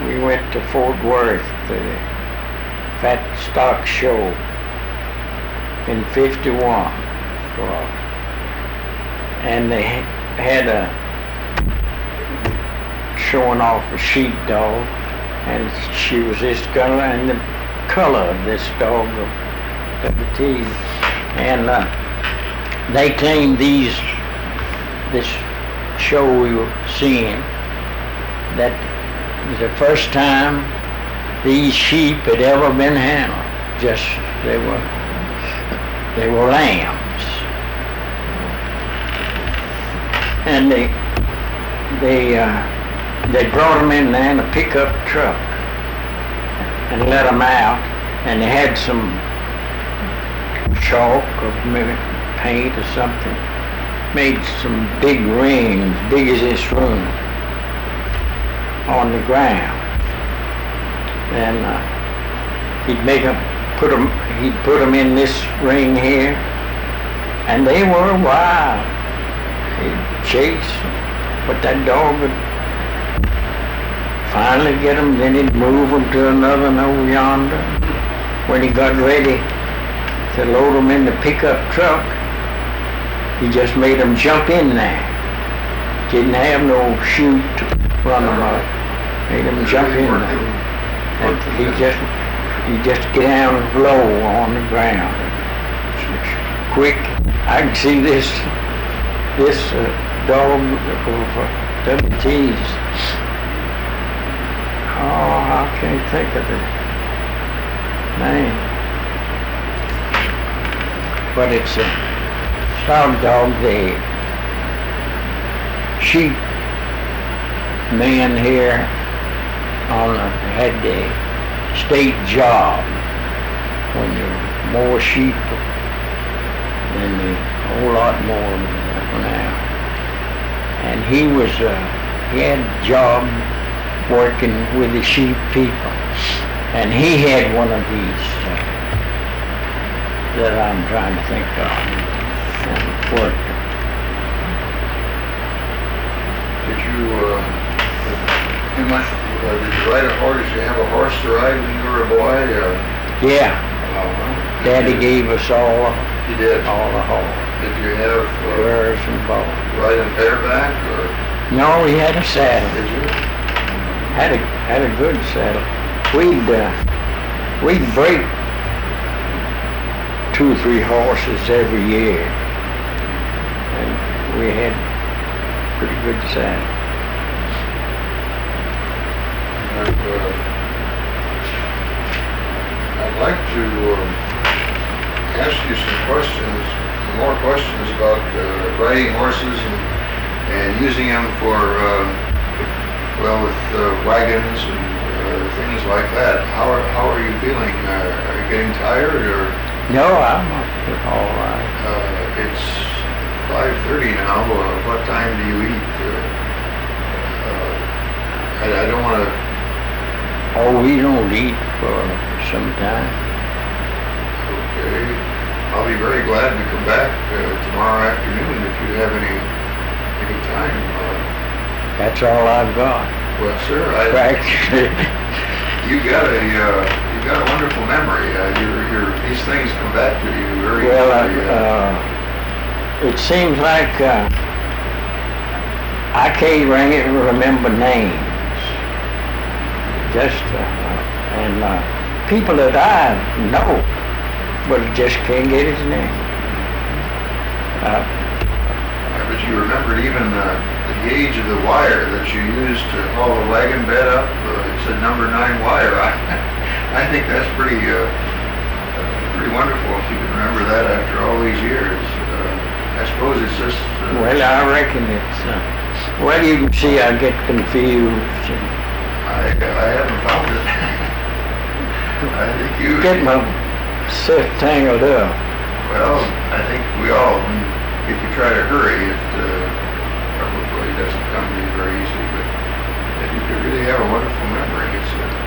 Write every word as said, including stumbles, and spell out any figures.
we went to Fort Worth, the Fat Stock Show in fifty-one. And they had a showing off a sheepdog, and she was this color, and the color of this dog of W T. And uh, they claimed these, this show we were seeing, that it was the first time these sheep had ever been handled. Just, they were, they were lambs. And they, they, uh, they brought them in there in a pickup truck and let them out, and they had some chalk or maybe paint or something, made some big rings, big as this room, on the ground. And uh, he'd make them, put them, he'd put them in this ring here, and they were wild. He'd chase, but that dog would finally get them, then he'd move them to another one over yonder. When he got ready to load them in the pickup truck, he just made them jump in there. Didn't have no chute to run them up. Made them jump in there. And he just, he just get down low on the ground. Quick, I can see this, this uh, dog of W T's. Oh, I can't think of the name. But it's a dog dog. The sheep man here on a, had the state job when there were more sheep than the, a whole lot more now. And he was, uh, he had a job working with the sheep people. And he had one of these uh, that I'm trying to think of and worked. Did you, uh, too much, uh, did you ride a horse? Did you have a horse to ride when you were a boy? Or? Yeah. Uh, Daddy you, gave us all, he did. all the horse. Did you have uh, Furs and balls. ride on bareback or? No, he had a saddle. Did you? Had a had a good saddle. We'd uh, we'd break two or three horses every year, and we had pretty good saddle. And, uh, I'd like to uh, ask you some questions, more questions about uh, riding horses and, and using them for, uh, well, with uh, wagons and uh, things like that. How are, how are you feeling? Uh, are you getting tired or? No, I'm all right. Uh, it's five thirty now. Uh, what time do you eat? Uh, uh, I, I don't want to. Oh, we don't eat for some time. Okay. I'll be very glad to come back uh, tomorrow afternoon if you have any any time. Uh, That's all I've got. well, sir, I, Practically. you got a uh, you got a wonderful memory. Uh, your your these things come back to you very. Well, uh, very, uh, uh, it seems like uh, I can't ring it remember names. Just uh, and uh, people that I know, but just can't get his name. Uh, but you remembered even uh, the gauge of the wire that you used to haul the wagon bed up. Uh, it said number nine wire. I, I think that's pretty uh, uh, pretty wonderful if you can remember that after all these years. Uh, I suppose it's just. Uh, well, I reckon it's. Uh, well, you can see I get confused. And I, I haven't found it. I think you get my set tangled up. Well, I think we all, if you try to hurry, it uh, probably doesn't come to you very easily. But if you really have a wonderful memory, it's. Uh,